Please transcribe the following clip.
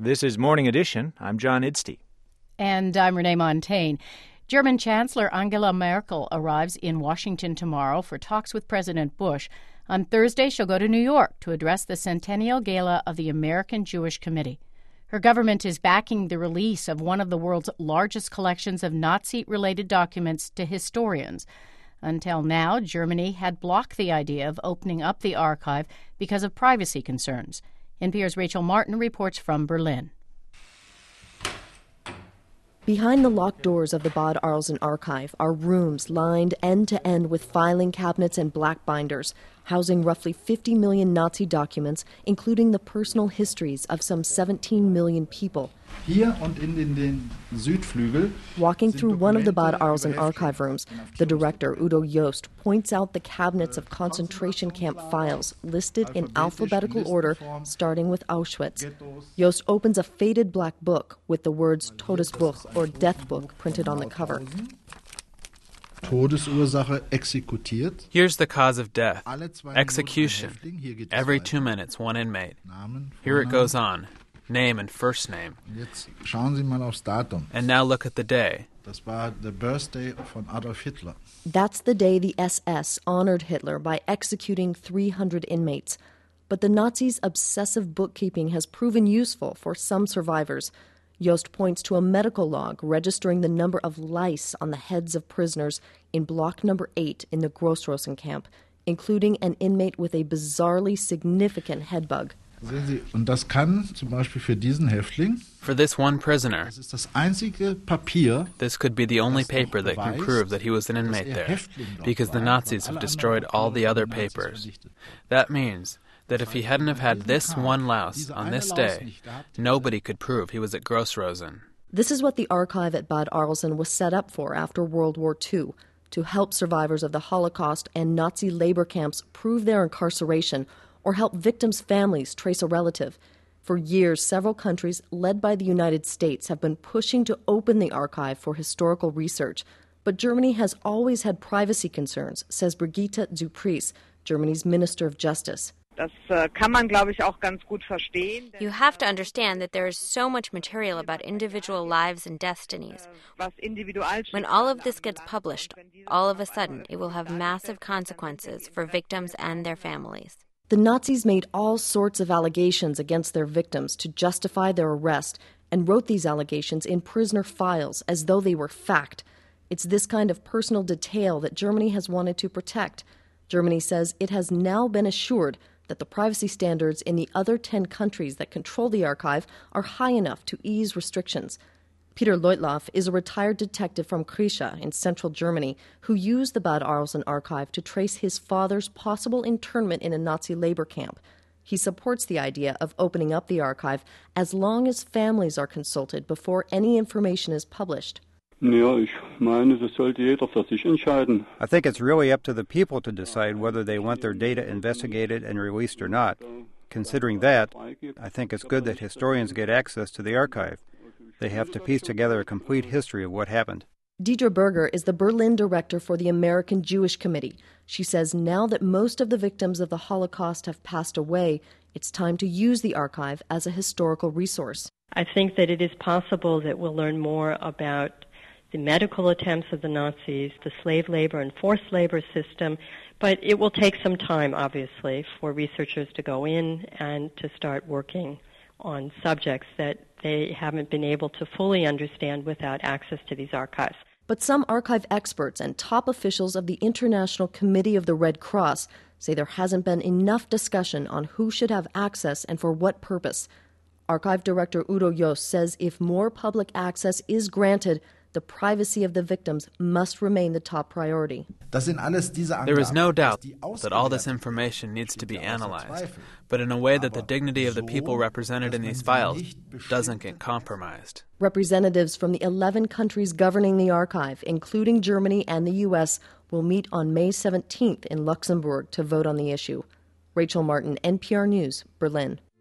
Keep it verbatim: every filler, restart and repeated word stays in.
This is Morning Edition. I'm John Idstey. And I'm Renee Montaigne. German Chancellor Angela Merkel arrives in Washington tomorrow for talks with President Bush. On Thursday, she'll go to New York to address the Centennial Gala of the American Jewish Committee. Her government is backing the release of one of the world's largest collections of Nazi-related documents to historians. Until now, Germany had blocked the idea of opening up the archive because of privacy concerns. N P R's Rachel Martin reports from Berlin. Behind the locked doors of the Bad Arolsen archive are rooms lined end-to-end with filing cabinets and black binders, housing roughly fifty million Nazi documents, including the personal histories of some seventeen million people. Hier und in den, den Südflügel. Walking through one of the Bad Arolsen archive rooms, the director, Udo Jost, points out the cabinets of concentration camp files listed in alphabetical order, starting with Auschwitz. Jost opens a faded black book with the words Todesbuch, or Death Book, printed on the cover. Todesursache exekutiert. Here's the cause of death. Execution. Every two minutes, one inmate. Here it goes on. Name and first name. Schauen Sie mal aufs Datum. And now look at the day. Das war the birthday von Adolf Hitler. That's the day the S S honored Hitler by executing three hundred inmates. But the Nazis' obsessive bookkeeping has proven useful for some survivors. Jost points to a medical log registering the number of lice on the heads of prisoners in block number eight in the Grossrosen camp, including an inmate with a bizarrely significant head bug. Sehen Sie, und das kann zum Beispiel für diesen Häftling, for this one prisoner, das ist das einzige Papier, this could be the only paper that can prove that he was an inmate there, because the Nazis have destroyed all the other papers. That means that if he hadn't have had this one louse on this day, nobody could prove he was at Grossrosen. This is what the archive at Bad Arolsen was set up for after World War Two, to help survivors of the Holocaust and Nazi labor camps prove their incarceration or help victims' families trace a relative. For years, several countries, led by the United States, have been pushing to open the archive for historical research. But Germany has always had privacy concerns, says Brigitte Zypries, Germany's Minister of Justice. You have to understand that there is so much material about individual lives and destinies. When all of this gets published, all of a sudden it will have massive consequences for victims and their families. The Nazis made all sorts of allegations against their victims to justify their arrest and wrote these allegations in prisoner files as though they were fact. It's this kind of personal detail that Germany has wanted to protect. Germany says it has now been assured that the privacy standards in the other ten countries that control the archive are high enough to ease restrictions. Peter Leutloff is a retired detective from Krischa in central Germany who used the Bad Arolsen archive to trace his father's possible internment in a Nazi labor camp. He supports the idea of opening up the archive as long as families are consulted before any information is published. I think it's really up to the people to decide whether they want their data investigated and released or not. Considering that, I think it's good that historians get access to the archive. They have to piece together a complete history of what happened. Deidre Berger is the Berlin director for the American Jewish Committee. She says now that most of the victims of the Holocaust have passed away, it's time to use the archive as a historical resource. I think that it is possible that we'll learn more about the medical attempts of the Nazis, the slave labor and forced labor system, but it will take some time, obviously, for researchers to go in and to start working on subjects that they haven't been able to fully understand without access to these archives. But some archive experts and top officials of the International Committee of the Red Cross say there hasn't been enough discussion on who should have access and for what purpose. Archive Director Udo Jost says if more public access is granted, the privacy of the victims must remain the top priority. There is no doubt that all this information needs to be analyzed, but in a way that the dignity of the people represented in these files doesn't get compromised. Representatives from the eleven countries governing the archive, including Germany and the U S, will meet on May seventeenth in Luxembourg to vote on the issue. Rachel Martin, N P R News, Berlin.